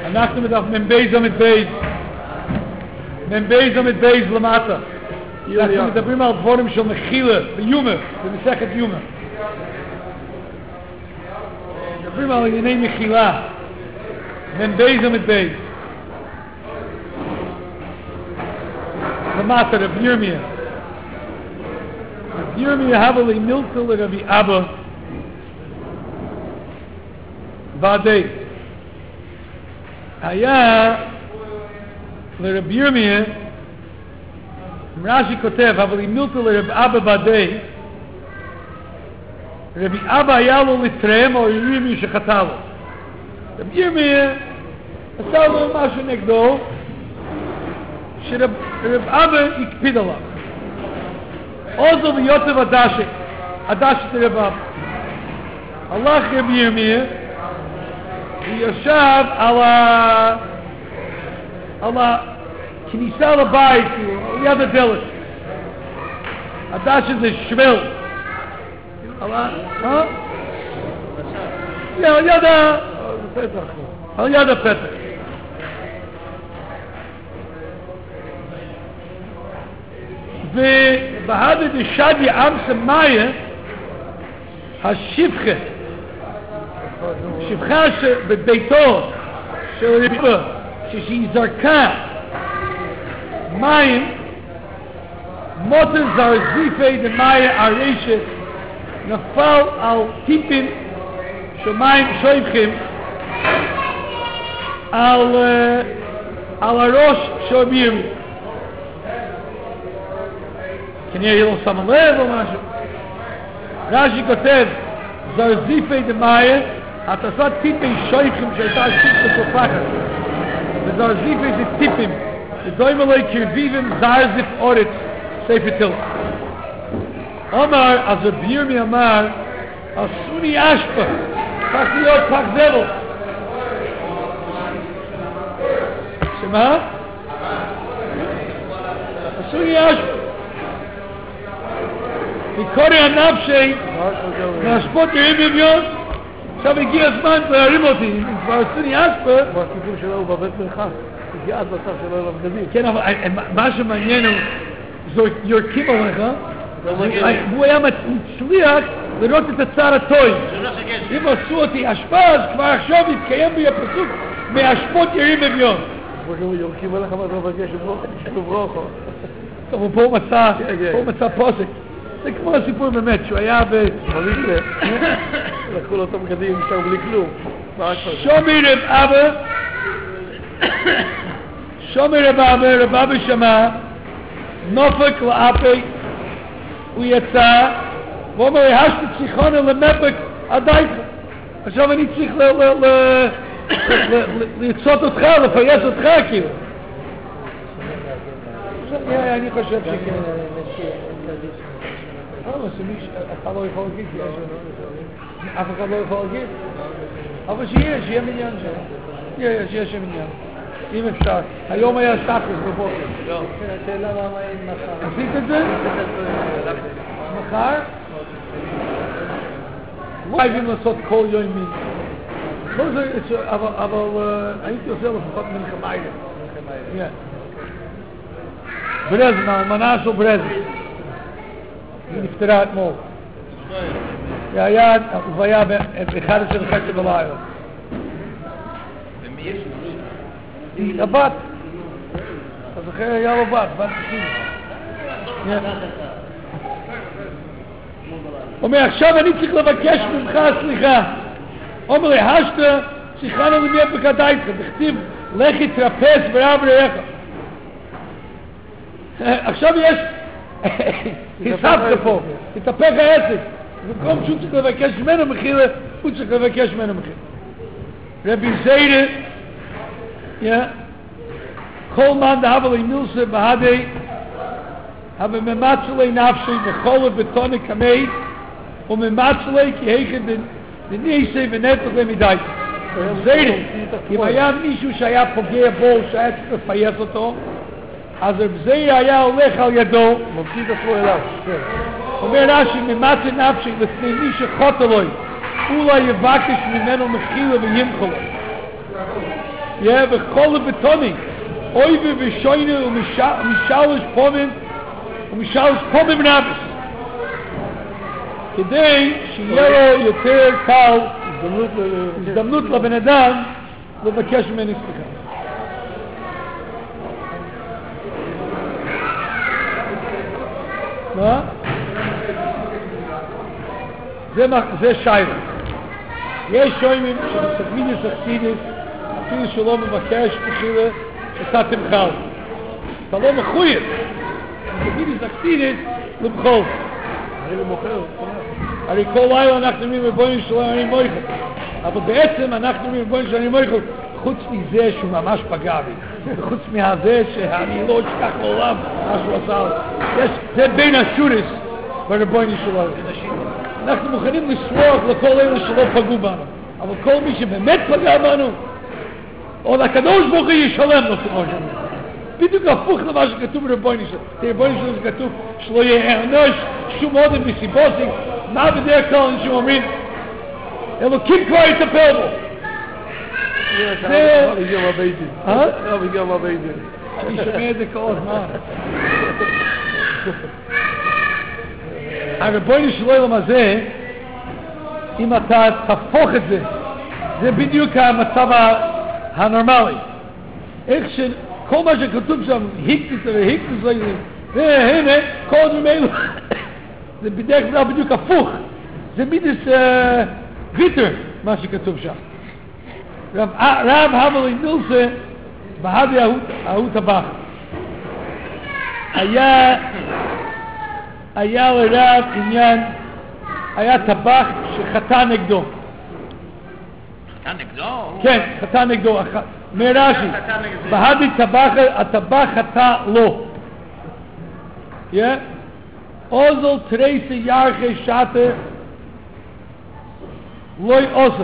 אנחנו מדברים mit בייז למטה. אנחנו מדברים על דבורים של מחילה, ביומה, במסכת יומה. מדברים על ענייני מחילה. בייז למטה, רב ירמיה. רב ירמיה הווה לי מילתא לרבי אבא ועדי. היה לרב ירמיה, רש"י כותב, אבל היא מילתא לרב אבא בעדי, רבי אבא היה לו לתרם או ירמיה שחטא לו. רב ירמיה עשה לו משהו נגדו, שרב אבא הקפיד עליו. עוזו ויוצב הדשת לרב אבא. הלך רב ירמיה, וישב על הכניסה לבית, על יד הדלת. הדשת זה שבל. על יד הפתח. ובהדה דשדיה אמסה מאיה, השפחה שבביתו של רבי, כשהיא זרקה מים, מוטר זרזיפי דמאיה הרשת נפל על טיפים של מים שויפכים על הראש של רבי ירמיה. כנראה לא שמה לב או משהו. רש"י כותב זרזיפי דמאיה, אתה עושה טיפים שויפכים שהייתה שפחה תופחת, וזרזיפי זה טיפים, ודוים אלוהי קרביבים זרזיף אורץ ספר תל. אמר, אז רבי ירמיה אמר, עשוני אשפה, צריך להיות פח זבל. שמה? עשוני אשפה. מקורי הנפשי, להשפוט ירים במיון, עכשיו הגיע הזמן להרים אותי, אם כבר עשוני אשפה. והסיפור שלו הוא בבית מרחק, הגיע עד מצב שלו אליו גדים. כן, אבל מה שמעניין הוא, יורקים עליך, הוא היה מצליח לראות את הצער הטוב. אם עשו אותי אשפה, אז כבר עכשיו יתקיים בי הפסוק מהשפוט ירים במיון. יורקים עליך מה אתה מבקש לברוכו. טוב, פה הוא מצא פוסק. זה כמו הסיפור באמת, שהוא היה לקחו לו אותו בגדים, נשאר בלי כלום. שומי רב אבא שמע, נופק לאפי, הוא יצא, ואומר, השתי צריכונה למפק עדייך. עכשיו אני צריך לצות אותך, לפייס אותך כאילו. אני חושב שכן. אתה לא יכול להגיד, אף אחד לא יכול להגיד, אבל שיהיה מניין שם, שיהיה שם מניין, אם אפשר. היום היה סטטוס בבוקר. השאלה למה אין מחר. עשית את זה? מחר? לא חייבים לעשות כל יום מין. אבל הייתי עושה לפחות מלחמיילה. ברזן, האלמנה של ברזן. היא נפטרה אתמול. הוא היה ב-11:30 בלילה. ומי יש לו? היא הבת. אז אחרי היה לו בת 90. אומר, עכשיו אני צריך לבקש ממך סליחה. אומר לי, השתה, שיחנו למי בקדייתך, תכתיב, לכי תרפס ורב רעך. עכשיו יש... היספת פה, תתהפך העסק. במקום שהוא צריך לבקש ממנו מחילה, הוא צריך לבקש ממנו מחילה. רבי זיירה, כל מן דהבה לי מילסה בהדי, הווה ממצלי נפשי וחולף בטונה כמי, וממצלי כי היכד דניסי ונטח למידי. זיירה, אם היה מישהו שהיה פוגע בו, שהיה צריך לפייס אותו, אז רב זיירה היה הולך על ידו, מוציא את עצמו אליו. אומר רש"י, ממצא נפשי לפני מי שחוטא לו, אולי יבקש ממנו מחילה וימחו לו. Ja, בכל בטוני. אוי ושוינה ומשלוש פומים נאבס. כדי שיהיה לו יותר קל הזדמנות לבן אדם לבקש ממני סליחה. מה? זה שייך. יש שוימים שבסגמידס אכסידס אפילו שלא מבקש תחילה שאתה תמחל. אתה לא מחויב. בסגמידס אכסידס למחול. הרי כל לילה אנחנו אומרים רבונו שלום אני מויכל. אבל בעצם אנחנו אומרים רבונו שלום אני מויכל חוץ מזה שהוא ממש פגע בי. חוץ מזה שאני לא אשכח לעולם מה שהוא עשה. זה בין השורס ברבונו שלום. אנחנו מוכנים לסלוח לכל אלה שלא פגעו בנו. אבל כל מי שבאמת פגע בנו, או לקדוש ברוך הוא ישלם לו כמו שאומרים. בדיוק הפוך למה שכתוב ברבונו שלום. ברבונו שלום זה כתוב שלא יהיה אנוש שום עודם מסיבוסים. מה בדרך כלל אנשים אומרים? אלוקים כבר יטפל בו. זה... גם הביידין. אני שומע את זה כל הזמן. הרבונו שלום הזה, אם אתה תהפוך את זה, זה בדיוק המצב הנורמלי. איך שכל מה שכתוב שם, היקטוס, והנה, כל הדברים האלו, זה בדרך כלל בדיוק הפוך. זה מידס ויתר, מה שכתוב שם. רב המלי נילסה, בהדי ההוא טבח. היה לרב עניין, היה טבח שחטא נגדו. חטא נגדו? כן, חטא נגדו. מרש"י, בהדי הטבח חטא לו. אוזל טרייסה ירחי שטה לוי עושה.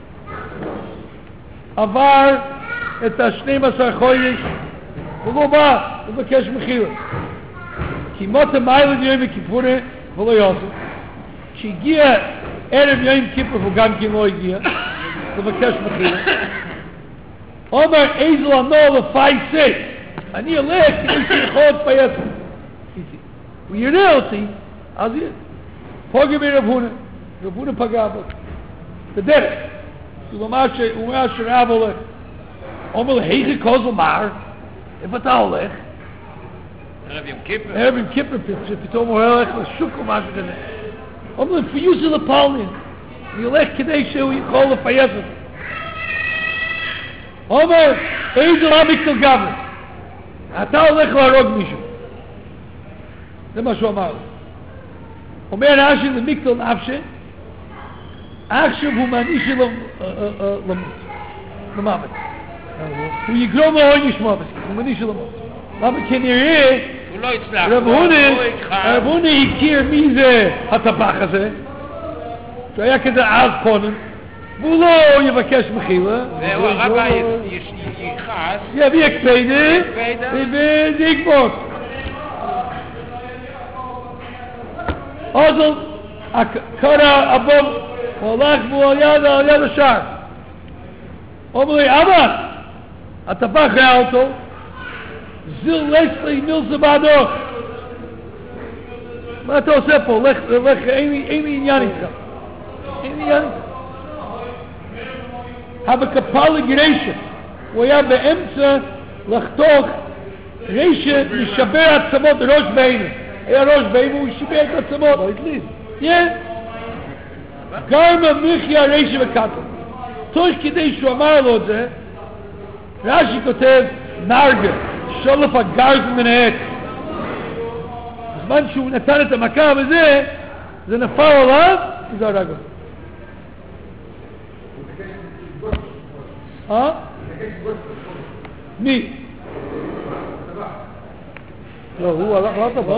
עבר את 12 חודש ולא בא לבקש מחילה. כי מות המיילד יום הכיפורי ולא יעשה. כשהגיע ערב יום כיפור הוא גם כן לא הגיע לבקש מחילה. אומר איזל הנוער לפייסה. אני הולך כדי שיכול להתפייס. הוא יראה אותי, אז פוגע ברב הונא פגע בו. בדרך. הוא אומר שרב הולך. אומר היכי כוזל מר, איפה אתה הולך? ערב יום כיפר. ערב יום כיפר, שפתאום הוא הולך לשוק או משהו כזה. אומר פיוסי לפלנין. אני הולך כדי שהוא יכול לפייס אותו. אומר איזה רמיקטל גבר. אתה הולך להרוג מישהו. זה מה שהוא אמר לו. אומר רש"י למיקטל נפשי, עכשיו הוא מעניש למוות. הוא יגרום לעונש מוות, הוא מעניש למוות. למה כנראה הוא לא הצלח. רב הונא הכיר מי זה הטבח הזה, שהיה כזה אז קודם, והוא לא יבקש מחילה. והוא הרבה יכעס. יביא הקפדה וזה יקבוץ. אוזל קרא אבום הולך בו על יד השער. אומר לי, אבא, הטבח ראה אותו, זיל לסלי נילסה בעדו. מה אתה עושה פה? לך, אין לי עניין איתך. אין לי עניין איתך. הבקפל גרשע, הוא היה באמצע לחתוך רשע משבר עצמות ראש בעינו. היה ראש בעינו, הוא שיבר את עצמות. לא התליד. גרמה מחיה רשע וקטל. תוך כדי שהוא אמר לו את זה, רש"י כותב, נרגה, שולף הגרז מן העץ. בזמן שהוא נתן את המכה וזה, זה נפל עליו, וזה הרג אותו. מי? לא, הוא הלך לא טבע.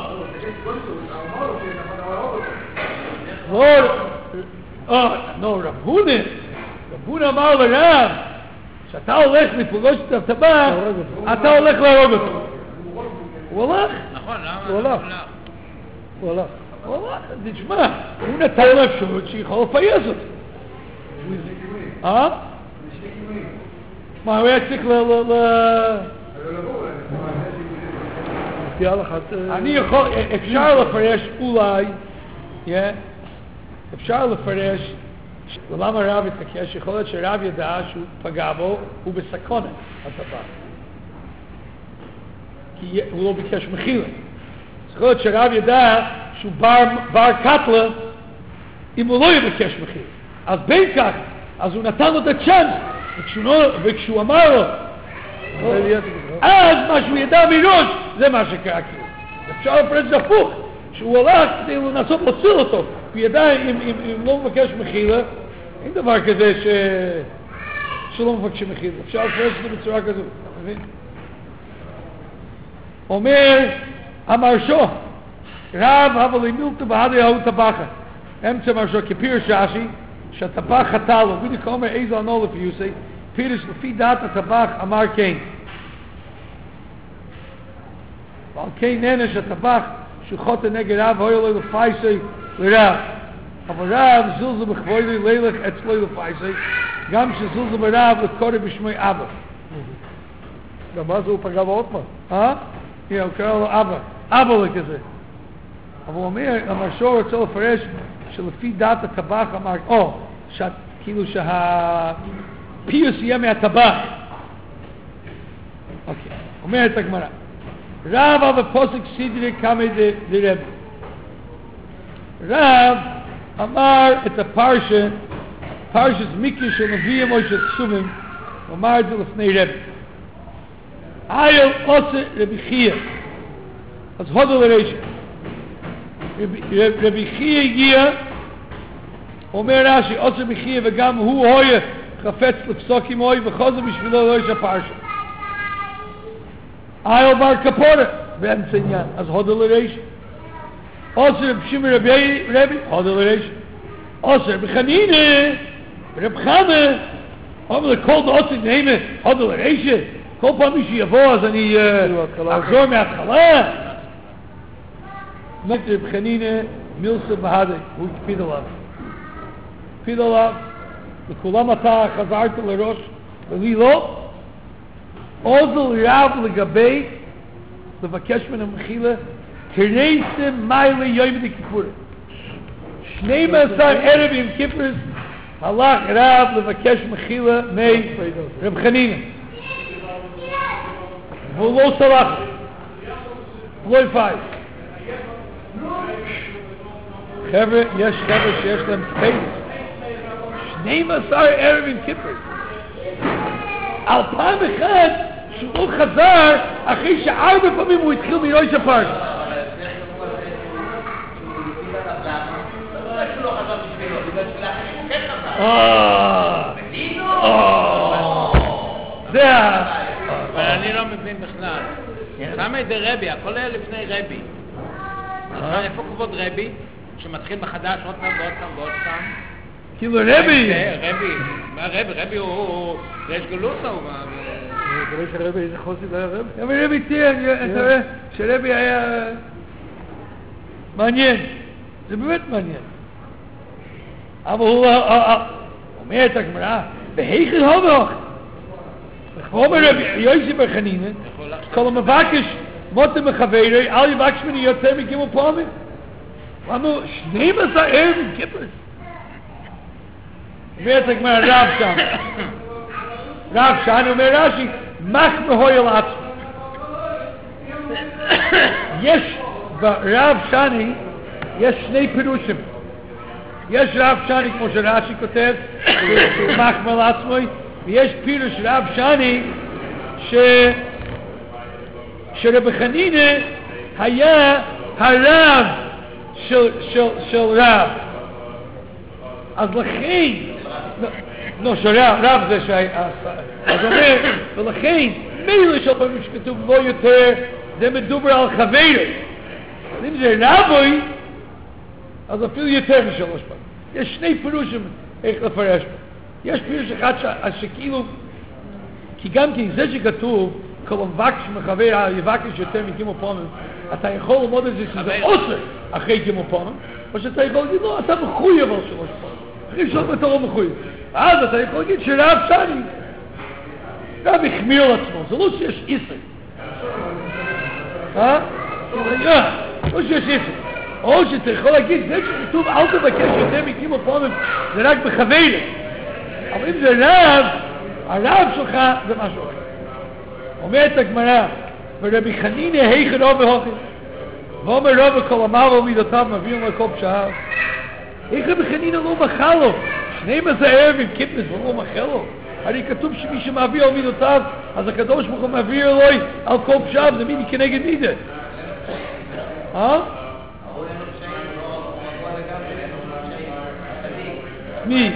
לא, רב הונא אמר לרב, שאתה הולך לפגוש את הטבח, אתה הולך להרוג אותו. הוא הלך? נכון, הוא הלך. הוא הלך. תשמע, הוא נתן לו אפשרות שיכול לפייס אותו. מה, הוא היה צריך אני יכול, אפשר לפרש אולי, אפשר לפרש, למה הרב התעקש? יכול להיות שהרב ידע שהוא פגע בו, הוא בסכנה, הטבח. כי הוא לא ביקש מחילה. יכול להיות שהרב ידע שהוא בר קטלה, אם הוא לא יבקש מחילה. אז בין כך, אז הוא נתן לו את הצ'אנס, וכשהוא אמר לו, אז מה שהוא ידע מראש, זה מה שקרה כאילו. אפשר לפרש הפוך, שהוא הולך כדי לנסות להציל אותו. הוא ידע אם לא מבקש מחילה, אין דבר כזה שלא מבקש מחילה. אפשר לפרש את זה בצורה כזו, אתה מבין? אומר המרשו, רב אבל מילתו בהדי ההוא טבחה. אמצע מרשו כפיר שעשי, שהטבח חטא לו, בדיוק אומר איזו ענו לפי יוסי, פירש לפי דעת הטבח אמר כן. ועל כן נענש הטבח שהוא חוטא נגד רב, הוי לו לפייסי לרב. אבל רב זלזל בכבודי לילך אצלו לפייסי, גם שזלזל ברב לקורא בשמי אבא. גם אז הוא פגע בעותמה. הוא קרא לו אבא לכזה. אבל הוא אומר, המרשור רוצה לפרש שלפי דעת הטבח אמר, כאילו שהפיוס יהיה מהטבח. אוקיי, אומרת הגמרא. רב אבל פוסק סידרי כמה דרבי. רב אמר את הפרשת מיקי של נביא מוישה כסובים, הוא אמר את זה לפני רבי. אייל עושה רבי חייה. אז הודו לרשת. רבי חייה הגיע, אומר רש"י, עושה רבי חייה וגם הוא הויה חפץ לפסוק עם הוי וחוזר בשבילו לא יש הפרשת. אייל בר כפורה באמצע עניין. אז הודו לרשת. עושה רבי שמעון רבי, הודו לרשת. עושה רבי חנינא, רבי חנא, אומר לכל דעוצה נהימה, הודו לרשת. כל פעם מישהו יבוא אז אני אחזור מההתחלה. אמרתי רבי חנינא מילסה בהדה, הוא הקפיד עליו. לכולם אתה חזרת לראש ולי לא. עוזל רב לגבי לבקש מן המחילה תרסה מיילה יום דכיפורי. 12 ערב עם כיפרס הלך רב לבקש מחילה מרב חנינא. והוא לא סלח. לא יפייס. חבר'ה, יש חבר'ה שיש להם ספייס. 12 ערב עם כיפרס. על פעם אחד שהוא חזר אחרי שארבע פעמים הוא התחיל מראש הפרשת. זה אבל אני לא מבין בכלל. למה את רבי? הכל היה לפני רבי. איפה כבוד רבי? שמתחיל מחדש עוד פעם ועוד פעם? כאילו רבי! מה רבי הוא יש גלוסה הוא מה? אני רואה שרבי איזה חוסית היה רבי. אבל רבי תראה, אתה רואה שרבי היה מעניין, זה באמת מעניין. אבל הוא אומר את הגמרא, בהיכן הובך? הוא אומר רבי יוסי בר חנינא, כל המבקש מוטה מחברי, אל יבקש ממני יותר מגימו פעמים. הוא אמר, 12 ערב עם כיפרס. אומר את הגמרא רב שם, אומר רש"י, מחמא הוי על עצמו. יש ברב שני, יש שני פירושים. יש רב שני, כמו שרש"י כותב, שהוא מחמא על עצמו, ויש פירוש רב שני, שרבי חנינא היה הרב של רב. אז לכן, רב זה שהיה, אז אומר, ולכן, מילא של פעמים שכתוב לא יותר, זה מדובר על חברי. אם זה רבוי, אז אפילו יותר משלוש פעמים. יש שני פירושים איך לפרש פה. יש פירוש אחד שכאילו, כי גם כי זה שכתוב, כל המבקש מחבר יבקש יותר מקימו פעמים, אתה יכול ללמוד את זה שזה עושה אחרי קימו פעמים, או שאתה יכול להגיד, לא, אתה מחויב על שלוש פעמים. אחרי שלוש אתה לא מחויב. אז אתה יכול להגיד שרב שני רב החמיר לעצמו, זה לא שיש איסר. לא שיש איסר. או שאתה יכול להגיד, זה שכתוב אל תבקש יותר מכמה פעמים, זה רק בחבלה. אבל אם זה רב, הרב שלך זה משהו אחר. אומרת הגמרא, ורבי חנינא היכא רב והוכי, ואומר רב כל עמל ומידותיו מביאים לו כל פשעיו. היכא בחנינא לא מחל לו, 12 ערב עם קיפנס ולא מחל לו. הרי כתוב שמי שמעביר על מידותיו, אז הקדוש ברוך הוא מעביר אלוהי על כל פשעיו, זה מידי כנגד מידה. מי?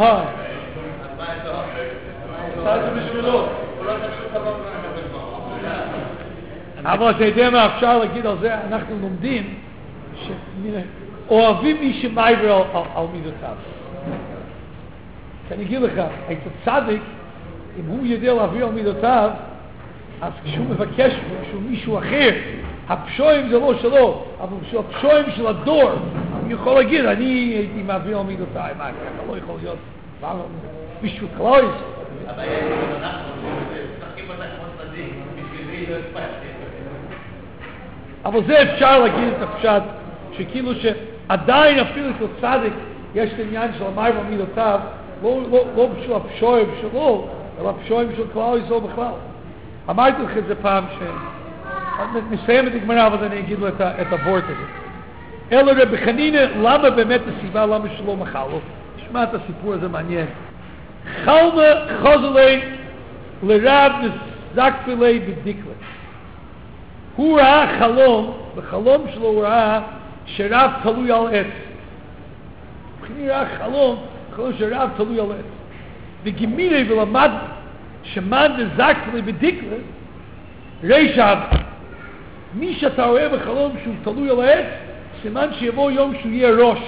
אבל אתה יודע מה אפשר להגיד על זה? אנחנו לומדים שאוהבים מי שמעביר על מידותיו. כי אני אגיד לך, היית צדיק, אם הוא יודע להעביר על מידותיו, אז כשהוא מבקש שהוא מישהו אחר, הפשועים זה לא שלו, אבל הפשועים של הדור, אני יכול להגיד, אני הייתי מעביר על מידותיי, מה, ככה לא יכול להיות, מישהו קלויס. אבל זה אפשר להגיד את הפשט, שכאילו שעדיין אפילו של צדיק, יש את העניין של המעביר על מידותיו, לא בשביל הפשועים שלו, אלא הפשועים של כלל ישראל בכלל. אמרתי לך את זה פעם נסיים את הגמרא, אבל אני אגיד לו את הוורט הזה. אלא רבי חנינא, למה באמת הסיבה, למה שלא מחל לו? תשמע את הסיפור הזה מעניין. חלמה חוזלי לרב נזקפי לי בדיקלה. הוא ראה חלום, בחלום שלו הוא ראה שרב תלוי על עץ. הוא ראה חלום שרב תלוי על עץ. וגימיני ולמד שמן נזקפי לי בדיקלה, רישב, מי שאתה רואה בחלום שהוא תלוי על העץ, סימן שיבוא יום שהוא יהיה ראש.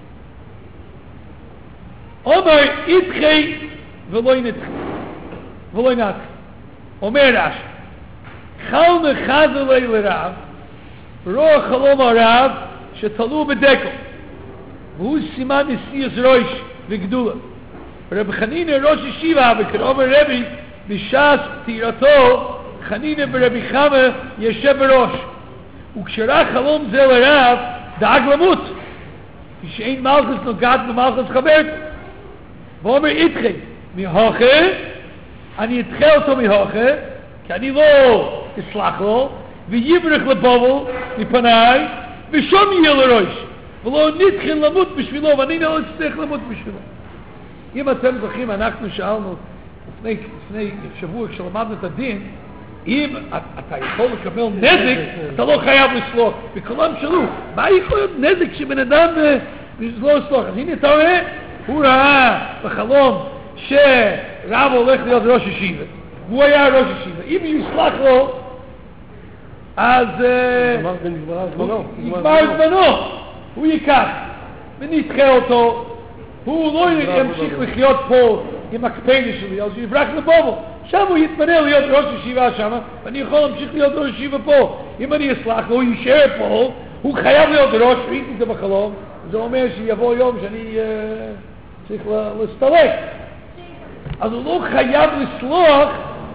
אומר, יתחי ולא ינתחי. אומר רש"י, חלמה חזלי לרב, רוא חלום הרב שתלו בדקל, והוא סימן נשיאס ראש וגדולה. רבי חנינא ראש ישיבה, וכאומר רבי, בשעת פטירתו, חנינא ברבי חמא ישב בראש. וכשראה חלום זה לרב, דאג למות. כשאין מלכוס נוגעת במלכוס חברת. ואומר יתחי, מהוכה, אני אתחה אותו מהוכה, כי אני לא אסלח לו, ויברך לבובל מפניי, ושום יהיה לראש. ולא נתחיל למות בשבילו, ואני לא אצטרך למות בשבילו. אם אתם זוכרים, אנחנו שאלנו לפני שבוע כשלמדנו את הדין, אם אתה יכול לקבל נזק, אתה לא חייב לסלוח. בכולם שלו, מה יכול להיות נזק שבן אדם לא לסלוח? אז הנה אתה רואה, הוא ראה בחלום שרב הולך להיות ראש ישיבה, והוא היה ראש ישיבה. אם יסלח לו, אז נגמר זמנו, הוא ייקח ונדחה אותו, הוא לא ימשיך לחיות פה עם הקפני שלי, אז הוא יברח לבובו. שם הוא יתמנה להיות ראש ישיבה שם, ואני יכול להמשיך להיות ראש ישיבה פה. אם אני אסלח לו, הוא יישאר פה, הוא חייב להיות ראש, ראיתי את זה בחלום, זה אומר שיבוא יום שאני צריך להסתלק. אז הוא לא חייב לסלוח,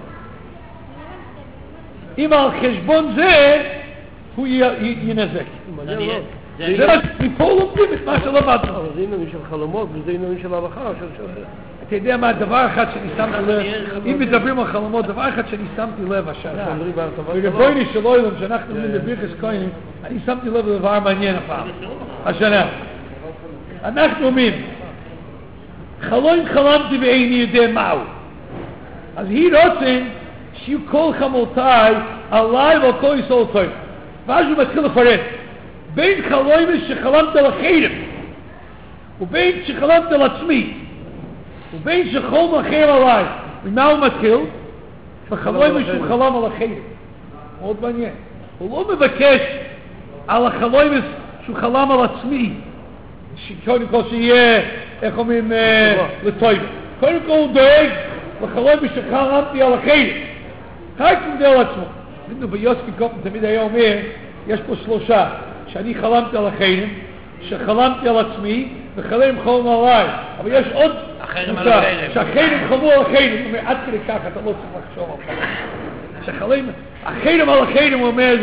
אם על חשבון זה, הוא ינזק. זה רק מפה לומדים את מה שלמדנו. אבל זה עניין של חלומות, וזה עניין של הלכה. אתה יודע מה, דבר אחד שאני שמתי לב, אם מדברים על חלומות, דבר אחד שאני שמתי לב השנה, ורבויני של אוילם, שאנחנו אומרים בברכס כהנים, אני שמתי לב לדבר מעניין הפעם, השנה. אנחנו אומרים, חלום חלמתי ואיני יודע מהו. אז היא רוצן שיהיו כל חמולתיי עליי ועל כל ישראל טוב. ואז הוא מתחיל לפרט. בין חלומות שחלמת על החיים, ובין שחלמת על עצמי, ובין שחלום אחר עליי. ומה הוא מתחיל? בחלומות שהוא חלם על החיים. מאוד מעניין. הוא לא מבקש על החלומות שהוא חלם על עצמי, שקודם כל שיהיה, איך אומרים, לטוב. קודם כל הוא דואג לחלומות שחלמתי על החיים. רק הוא דואג על עצמו. בינו ביוספי קופן תמיד היה אומר, יש פה שלושה, שאני חלמתי על החיים, שחלמתי על עצמי, וחלם חלום עליי. אבל יש עוד חרם על החרם. שהחרם חמור על החרם, הוא אומר, עד כדי כך אתה לא צריך לחשוב על חרם. החרם על החרם, הוא אומר,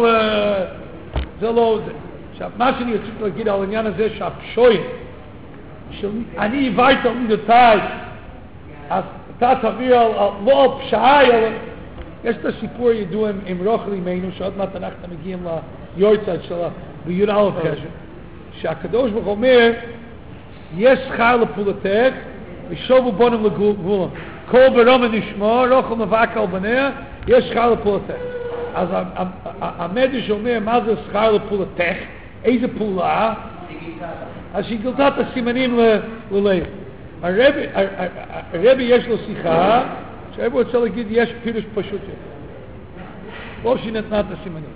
זה לא זה. עכשיו, מה שאני רוצה להגיד על העניין הזה, שהפשועים, שאני הבאת על מידותיי, אז אתה תביא לא על פשעי, יש את הסיפור ידוע עם רוכל אימנו, שעוד מעט אנחנו מגיעים ליורצייט שלה, בי"א חשן, שהקדוש ברוך אומר, יש שכר לפעולתך, ושובו בונם לגבולם. כל ברום נשמע, רוכל מבק על בניה, יש שכר לפעולתך. אז המדרש אומר, מה זה שכר לפעולתך? איזה פעולה? אז שהיא גילתה את הסימנים ללב. הרבי יש לו שיחה, שהרבי רוצה להגיד, יש פירוש פשוט יותר. לא שהיא נתנה את הסימנים.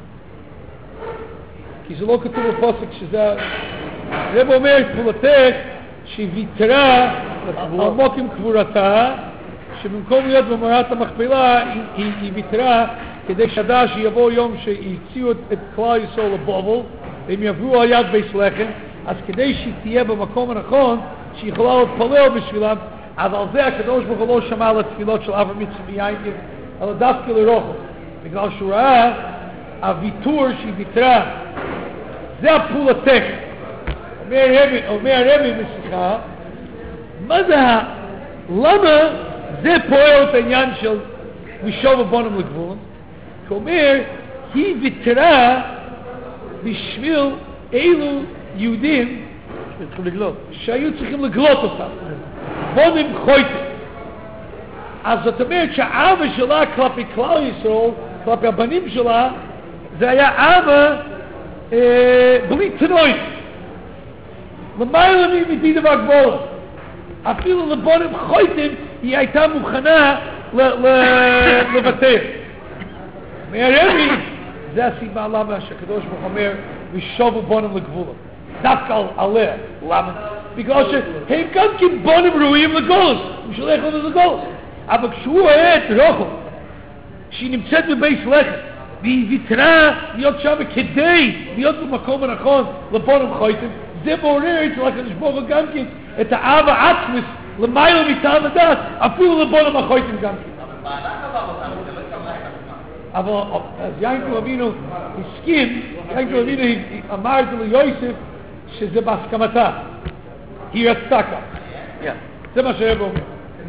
כי זה לא כתוב בפוסק שזה... הרבי אומר את פעולתך, שהיא ויתרה על מוקים קבורתה, שבמקום להיות במערת המכפלה, היא ויתרה כדי שידע שיבוא יום שהציעו את כלל ישראל לבובל, והם יעברו על יד בית לחם, אז כדי שהיא תהיה במקום הנכון, שהיא יכולה להתפלל בשבילם, אז על זה הקדוש ברוך הוא לא שמע על התפילות של אברהם יצחק ויעקב, אלא דווקא לרוחל, בגלל שהוא ראה הוויתור שהיא ויתרה, זה הפעולתך. אומר הרבי בשיחה, מה זה למה זה פועל את העניין של משוב בונם לגבול? הוא אומר, היא ויתרה בשביל אילו יהודים שהיו צריכים לגלות אותם. בונם חויטים. אז זאת אומרת שהאבא שלה כלפי כלל ישראל, כלפי הבנים שלה, זה היה אבא בלי תנועים. למעלה מדי דבר גבול. אפילו לבונם חויטים היא הייתה מוכנה לוותר. מהרבי, זה הסיבה למה שהקדוש ברוך אומר ושובו בונם לגבולם. דווקא עליה. למה? בגלל שהם גם כן בונם ראויים לגולס. הוא שולח לנו לגולס. אבל כשהוא רואה את רוחל, שהיא נמצאת בבית לחם, והיא ויתרה להיות שם כדי להיות במקום הנכון לבונם חויטים, זה מעורר אצל הקדוש ברוך הוא גם כן את האהבה עצמית למעלה מטעם הדת, אפילו לבונם החויטים גם כן. אבל אז יעקב אבינו הסכים, יעקב אבינו אמר את זה ליוסף שזה בהסכמתה. היא רצתה כך. זה מה שהרב אומר.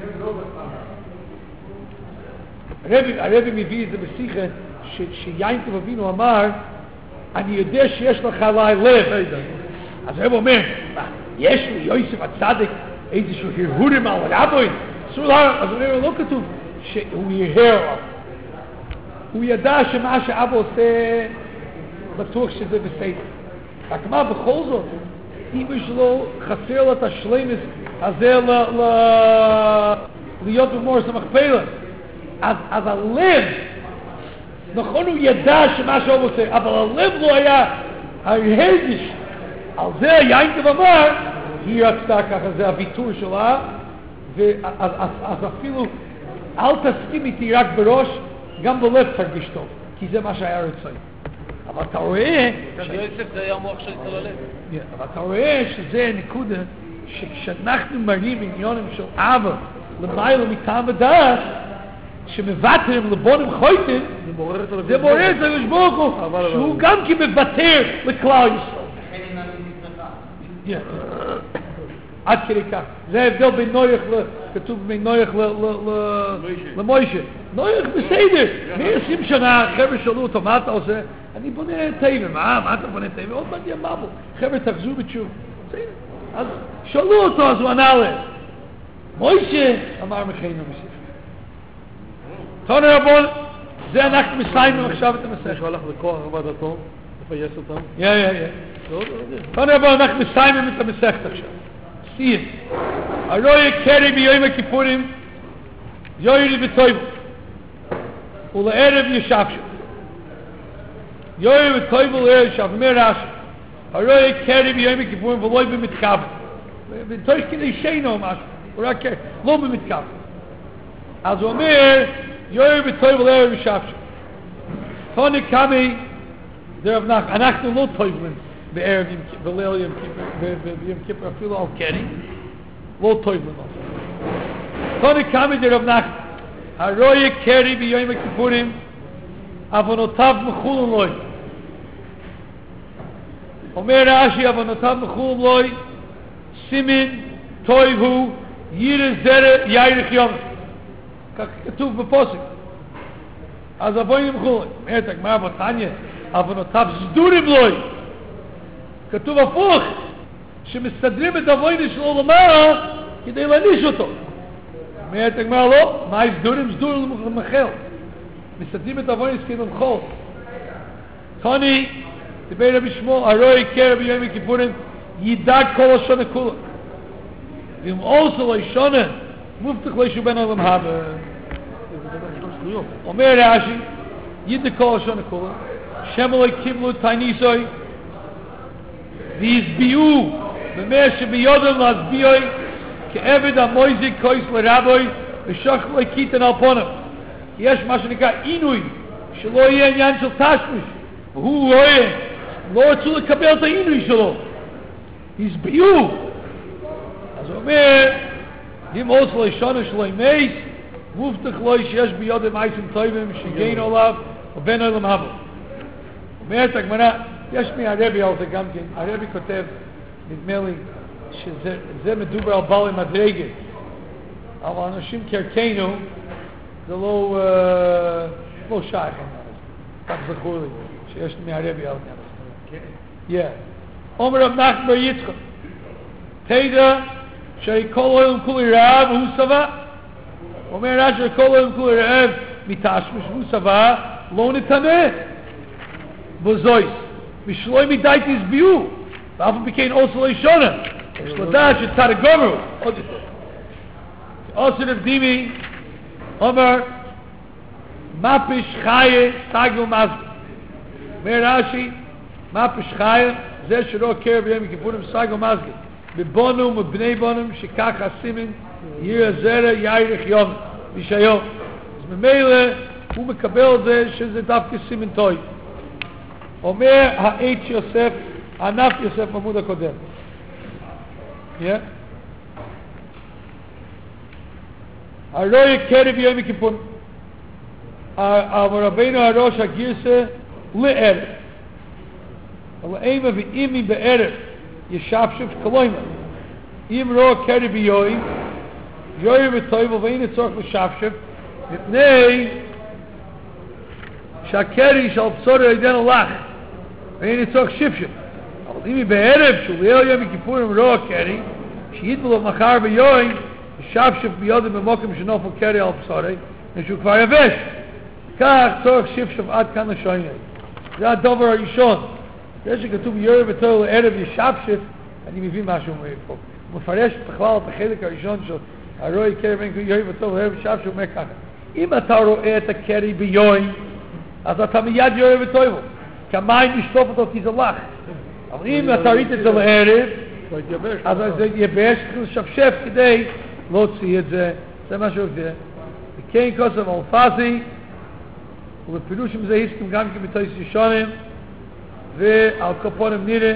הרב מביא את זה בשיחה שיעקב אבינו אמר, אני יודע שיש לך עליי לב. אז הרב אומר, יש לי יוסף הצדק איזשהו הרהורים על רבוי? אז הוא אומר, לא כתוב שהוא הרהר עליו. הוא ידע שמה שאבא עושה בטוח שזה בסדר. רק מה בכל זאת, אמא שלו חסר לה את השלמס הזה להיות במורס המכפלה. אז הלב, נכון הוא ידע שמה שאבא עושה, אבל הלב לא היה הרגש. על זה יעקב אמר, היא רצתה ככה, זה הוויתור שלה, אז אפילו אל תסכים איתי רק בראש, גם בלב תרגיש טוב, כי זה מה שהיה רצוי. אבל אתה רואה... יוסף זה היה המוח של כל הלב. אבל אתה רואה שזה נקודה, שכשאנחנו מראים עניונים של אבא, למעלה מטעם הדעת, שמוותרים לבונם חויטים, זה מעורר את הקדוש ברוך הוא, שהוא גם כי מוותר לכלל ישראל. עד כדי כך. זה ההבדל בין נויח, כתוב בין נויח למוישה. נויח בסדר. 120 שנה, חבר'ה שאלו אותו, מה אתה עושה? אני בונה טבע. מה אתה בונה טבע? עוד מעט ימבו. חבר'ה תחזו בתשוב. בסדר. אז שאלו אותו, אז הוא ענה להם. מוישה אמר מחיינו בספר. תונו רבון, זה אנחנו מסיימים עכשיו את המסכת. שהוא הלך לכוח עבודתו, לפייס אותם. תונו רבון, אנחנו מסיימים את המסכת עכשיו. סיים. הרוי קרי ביום הכיפורים, יוירי בטויבו. ולערב ישבשו. יוירי בטויבו לערב ישב, אומר רש"י. הרוי קרי ביום הכיפורים ולא במתכוון. וצריך כדי שינו משהו. הוא רק קרי, לא במתכוון. אז הוא אומר, יוירי בטויבו לערב ישבשו. תוני קמי, דרב נח, אנחנו לא טויבלים. בערב בליל יום כיפר, ביום כיפר אפילו על קרי, לא טוב לנו. Tony kam der Rav Nachman. Haroye keri bi Yom Kippurim. Avonotav mechulun loy. Omer Rashi avonotav mechulun loy. Simin toivu yire zere yairich yom. כך כתוב בפוסק. אז אבויים מechulun. אומרת הגמרא בתניא, אבונותיו סדורים לוי. כתוב הפוך, שמסתדרים את אבויים שלו למעלה כדי להניש אותו. אומרת הגמרא לא, מה סדורים? סדורים למחל. מסתדרים את אבויים כדי למחול. תוני, דיבר רבי שמואל, הרוי קרב ביום הכיפורים, ידאג כל השונה כולה. ואם עושה לו שונה, מובטח לו שהוא בן עולם הבא. אומר רש"י, ידאג כל השונה כולה, שם אלוהי קיבלו תייניסוי, והסביעו במה שביודם להסביעוי, כעבד המויזיק כויס לרבוי, ושוך אלוהי קיטן על פונם. כי יש מה שנקרא עינוי, שלא יהיה עניין של תשמיש, והוא רואה, לא רצו לקבל את העינוי שלו. הסביעו. אז הוא אומר, אם עושה לו שונה שלו מייס, מובטח לו שיש ביודם עיסים טובים שיגענו עליו, ובן עולם הבא. אומרת הגמרא, יש מהרבי על זה גם כן, הרבי כותב, נדמה לי, שזה מדובר על בעלי מדרגה, אבל אנשים כערכנו, זה לא שייך, כך זכור לי, שיש מהרבי על זה. אומר רב נחמן בר יצחק, תדע שכל העולם כולי רעב והוא שבע, אומר רש"י כל העולם כולי רעב מתשמש והוא שבע, לא נתנה. בזויס, משלוי מדי תסביעו, ואף בכן עושה לא ישונה. יש לדעת שצד גומרו, עוד יותר. עושה רב דימי, אומר, מפש חיה סגו מזגו. אומר רש"י, מפש חיה, זה שלא קרב ביום הכיפורים סגו מזגו. בבונו ובני בונם שכך הסימן, ירא זרע יאירך יום, בישיון. אז ממילא הוא מקבל את זה שזה דווקא סימן טוי. אומר העץ יוסף, ענף יוסף בעמוד הקודם. הרוי קרב ביום הכיפורים. אבל רבינו הראש הגרסה לערב. אבל אימא ואימי בערב ישפשף כלוימה. אם רואה קרב ביום, יוי וטויב ואין צורך לשפשף, מפני שהקרי של בשורי ידנו לך. ואין צורך שפשף. אבל אם היא בערב שהוא ליל יום הכיפורים רואה קרי, שיתבו לו מחר ביום, שפשף ביודם במוקם שנופל קרי על בשורי, ושהוא כבר יבש. כך צורך שפשף עד כאן לשויני. זה הדובר הראשון. זה שכתוב יורי וטויב לערב ישפשף, אני מבין מה שהוא אומר פה. הוא מפרש בכלל את החלק הראשון של הרוי קרי בין יורי וטויב לערב ישפשף, הוא אומר ככה. אם אתה רואה את הקרי ביום, אז אתה מיד יורי וטויב. כי המים ישטוף אותו כי זה לך. אבל אם אתה ראית את זה לערב, אז זה יבש, צריך לשפשף כדי להוציא את זה. זה מה שהוא יודע. וכן כוסף על פאזי, ובפירוש עם זה הסכים גם כמתויס ראשונים, ועל קופונים נראה,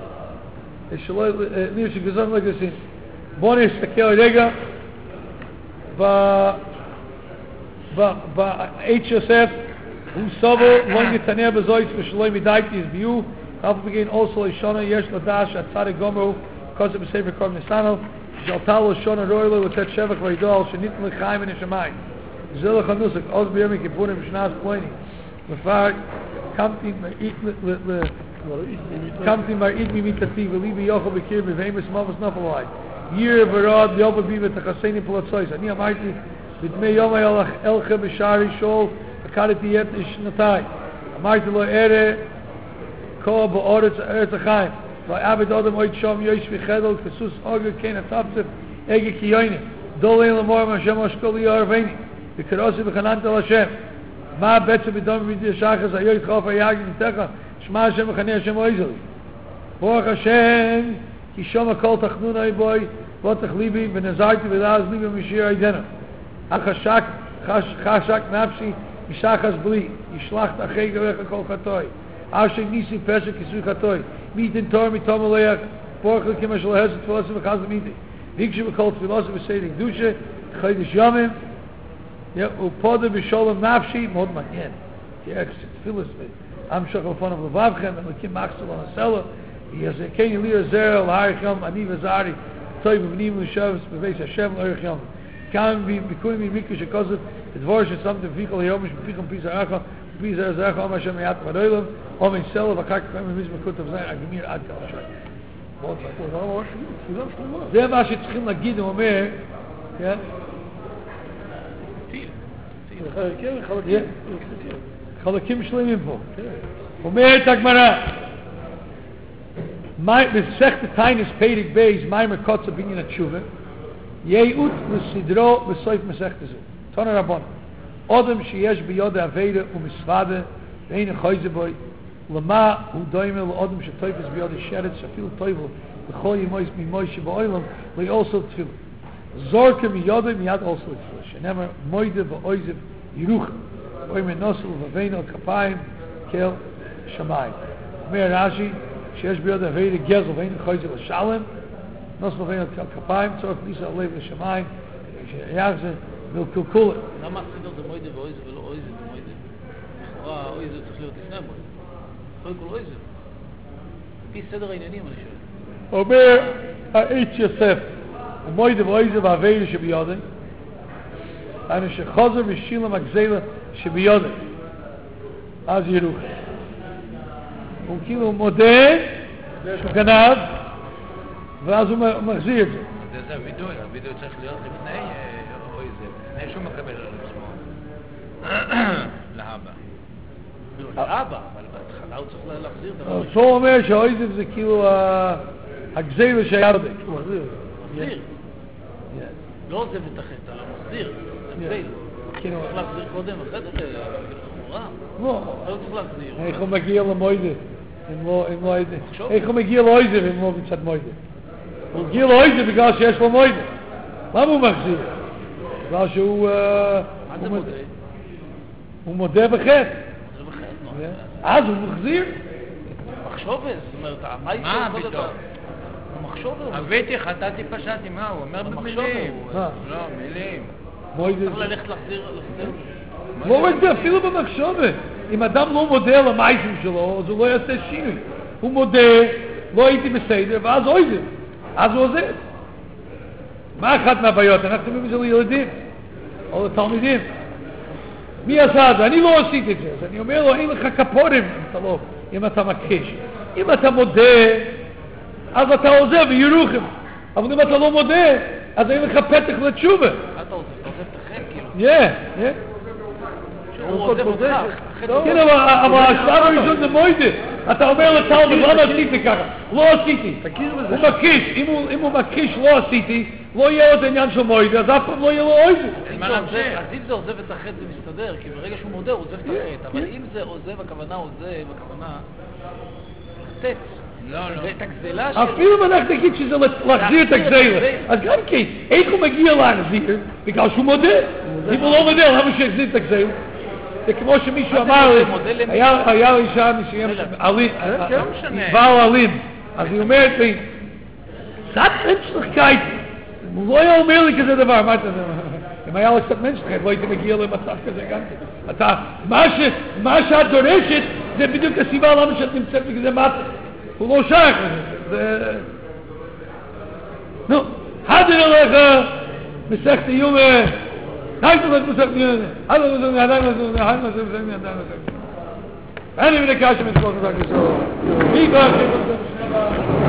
נראה שגזון לגסים. בואו נסתכל רגע, ב-H יוסף, הוא סובל, לא נתניה בזויץ ושלוי מדי תסביעו, אף בגין עושה לשונה, יש לדעת שהצד גומרו, כוסף בספר קורב ניסנו, שעלתה לו שונה רואי לו לתת שבח וידוע על שניתן לחיים ונשמיים. זה לך נוסק, עוז ביום הכיפורים בשנה הספלויני. מפרק, קמתי מראית ממיתתי וליבי יוכל בקיר מבאים ושמאל וסנופל עליי. ייר ורוד יובל בי ותחסני פלצויס. אני אמרתי, בדמי יום היה לך אלכה בשערי שול, הקדתי את שנתיים. אמרתי לו, ארה, כה בארץ החיים. ועבד אדם אוהד שום יויש וחדל, כסוס אוגר כן הטפצף, אגר קיויני. דול אין למור מהשם אשכול יערבני. וקרוסי וחננת על השם. מה בעצם בדום ובידי השחס, היו יתחוף היאג נתך, שמע השם וחני השם אויזלי. ברוך השם, כי שום הכל תחנון אי בוי, בוטח ליבי, ונזרתי ולעז ליבי ומשיר עידנו. חשק נפשי, ישחס בלי, ישלחת אחרי גרך כל חטוי. אשר ניסי פסק כיסוי חטוי. מיתן תור מתום אלייך, ברוך לכמה של הסת תפילוסי וחז מיתי. ביקשי בכל תפילוסי וסיידי קדושה, חודש יומים, ופודה בשולם נפשי, מאוד מעניין, כי תפילס, עם שחל לפניו לבבכם, ומקים מחסל על הסלע, יזכן לי עזר להאריך יום, אני וזערי, טוב ובנים ולשבס בבית השם לאורך יום. כאן ביקורים ממיקו שכוזת, הדבור ששמתם פיכל היום, שבפיכם פי זרעך, פי זרעך, אומר השם מיית בדוילם, או מן סלע, ואחר כך פעמים מזמקות הבזיין, הגמיר עד כל השם. מאוד מעניין. זה מה שצריכים להגיד, הוא אומר, כן? חלקים שלמים פה. אומרת הגמרא, מסכת טיינס פרק בייס, מיימר קוצר בעניין התשובה, ייעוד לסדרו בסוף מסכת זו. תנו רבון, אדם שיש ביודע עבירה ומסוודה, ואין חויזה בוי, למה הוא דומה לאדם שטויפס ביודע שרץ, שאפילו טויבל, בכל ימויס ממוי שבאוילם, לא יאוסל תפילה. זורקה מיודע מיד אוסל תפילה, שנאמר מוידה ואויזב ירוחם, ואוי מנוסל ובבין על כפיים כל שמיים. אומר רש"י, שיש ביודע עבירה גזל ואין חויזה לשלם, נוסל ובבין על כפיים, צורך ניסה על לב לשמיים, שיחזה ולקולקולה. למה עשינו זה מוידה ואויזב ולא אויזב ומוידה? לכאורה אויזב צריך להיות לפני מוידה. קודם כל אויזב. לפי סדר העניינים אני שואל. אומר האיץ יוסף, ומוידה ואויזב העבירה שביודע, אני שחוזר ושילם הגזלה שביודע, אז ירוחם. הוא כאילו מודה שהוא גנב, ואז הוא מחזיר את זה. זה הווידוי צריך להיות לפני אויזב, לפני שהוא מקבל על עצמו. לאבא. לאבא, אבל בהתחלה הוא צריך להחזיר את הרב. פה הוא אומר שהאויזב זה כאילו הגזלה שהיה בודק. הוא מחזיר. לא עוזב את החטא, אלא מחזיר. צריך להחזיר קודם, אחרי זה חמורה. לא. לא צריך להחזיר. איך הוא מגיע למוידה? איך הוא מגיע לאויזב אם לא מצד מוידה? הוא מגיע לאויזב בגלל שיש לו מוידה. למה הוא מחזיר? בגלל שהוא... מה זה מודה? הוא מודה בחטא. אז הוא מחזיר? מחשובס, זאת אומרת, מה פתאום? מחשובס. הביתי, חטאתי פשעתי, מה הוא אומר במילים? לא, מילים. צריך ללכת להחזיר. לא רק זה, אפילו במחשבת. אם אדם לא מודה על המעשים שלו, אז הוא לא יעשה שינוי. הוא מודה, לא הייתי בסדר, ואז אויזב. אז הוא עוזב. מה אחת מהבעיות? אנחנו אומרים את זה לילדים, או לתלמידים. מי עשה את זה? אני לא עשיתי את זה. אז אני אומר לו, אין לך כפורים אם אתה מכחיש. אם אתה מודה, אז אתה עוזב וירוחם. אבל אם אתה לא מודה, אז אין לך פתח לתשובה. אתה עוזב את החטא, כאילו. שהוא עוזב אותך. כן, אבל השלב הראשון זה מוידה. אתה אומר לתלמיד, למה עשיתי ככה? לא עשיתי. הוא מכחיש. אם הוא מכחיש לא עשיתי, לא יהיה עוד עניין של מוידה, אז אף פעם לא יהיה לו אויזה. אז אם זה עוזב את החטא זה מסתדר, כי ברגע שהוא מודה הוא עוזב את החטא. אבל אם זה עוזב, הכוונה עוזב, הכוונה חטא. לא. את הגזלה של... אפילו אם אנחנו נגיד שזה להחזיר את הגזלה. אז גם כן, איך הוא מגיע להחזיר? בגלל שהוא מודה. אם הוא לא מודה, למה שיחזיר את הגזלה? זה כמו שמישהו אמר לי, היה אישה מסוים, בעל אלים, אז היא אומרת לי, קצת מנשלחקייט, הוא לא היה אומר לי כזה דבר, אם היה לו קצת מנשלחקייט, לא הייתי מגיע למצב כזה גם כן. מה שאת דורשת, זה בדיוק הסיבה למה שאת נמצאת בכזה מטה. הוא לא שייך לזה. נו, הדר אליך, מסכת איום, הייתי לך מסכת איום, אני מנקה שמתקול חזק לסור. מי כבר